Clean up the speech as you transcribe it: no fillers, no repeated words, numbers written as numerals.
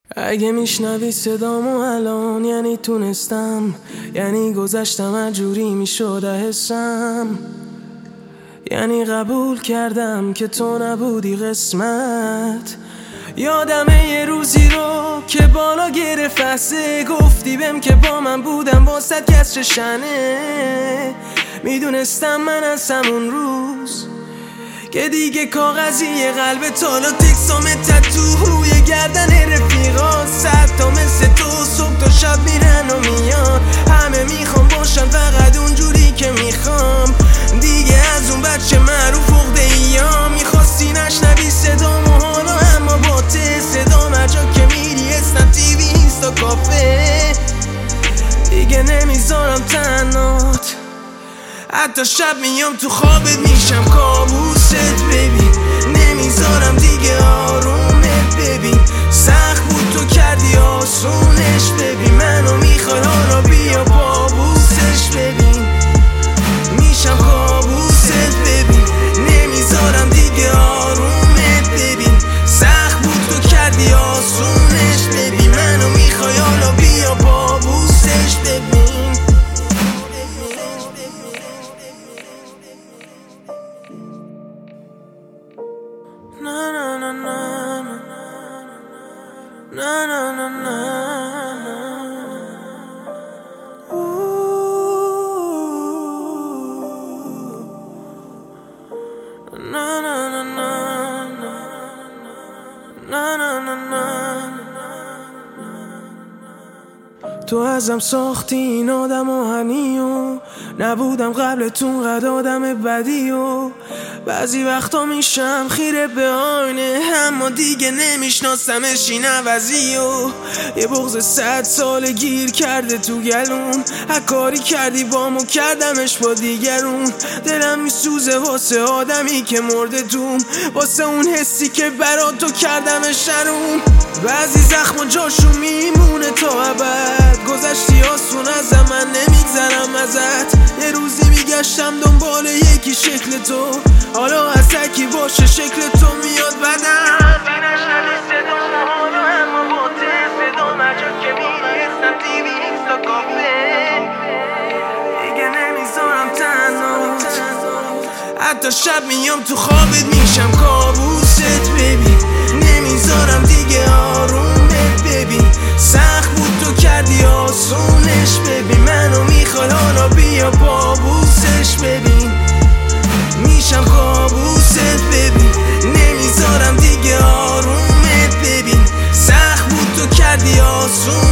اگه میشنوی صدامو الان یعنی تونستم، یعنی گذشتم اجوری میشده حسم، یعنی قبول کردم که تو نبودی قسمت. یادمه یه روزی رو که بالا گرفته گفتی بهم که با من بودم واسه کسر شنه. میدونستم من از همون روز که دیگه کاغذی قلب تالا تکسام تتو روی گردن رفیقات، صد تا مثل تو صبح تا شب میرن و میان. همه میخوام باشن فقط اونجوری که میخوام، دیگه از اون بچه معروف عقده ایا. میخواستی نشنوی صدامو حالا اما با ته صدام هرجا که میری اسنپ تیوی اینستا کافه. دیگه نمیذارم تنهات، حتی شب میام تو خوابت میشم کابوست ببین. نمیذارم دیگه آرومت ببین، سخت بود تو کردی آسونش ببین. منو میخوای حالا بیا بابوسش ببین، میشم کابوست ببین. نمیذارم دیگه آرومت ببین، سخت بود تو کردی آسونش ببین. منو میخوای حالا بیا بابوسش ببین. Na na na na na na na na. Na na na na na na na na. تو ازم ساختی این آدم آهنیو، نبودم قبلتون قد آدم بدیو. بعضی وقتا میشم خیره به آینه اما دیگه نمیشناسمش این عوضیو. یه بغض 100 سال گیر کرده تو گلوم، هر کاری کردی بامو کردمش با دیگرون. دلم میسوزه واسه آدمی که مرده دوم، واسه اون حسی که برا تو کردمش شروم. بعضی زخم جاشو میمونه تا ابد، گذشتی آسون از من نمیگذرم ازت. یه روزی میگشتم دنبال یکی شکل تو، حالا از تکی باشه شکل تو میاد بدم. نشنوی صدامو حالا اما با ته صدام هرجا که میری اسنپ تیوی اینستا کافه. دیگه نمیذارم تنهات، حتی شب میام تو خوابت میشم کابوست ببین. نمیذارم دیگه آرومت ببین، سخت بود تو کردی آسونش ببین. منو میخوای حالا بیا بابوسش ببین، میشم کابوست ببین. نمیذارم دیگه آرومت ببین، سخت بود تو کردی آسون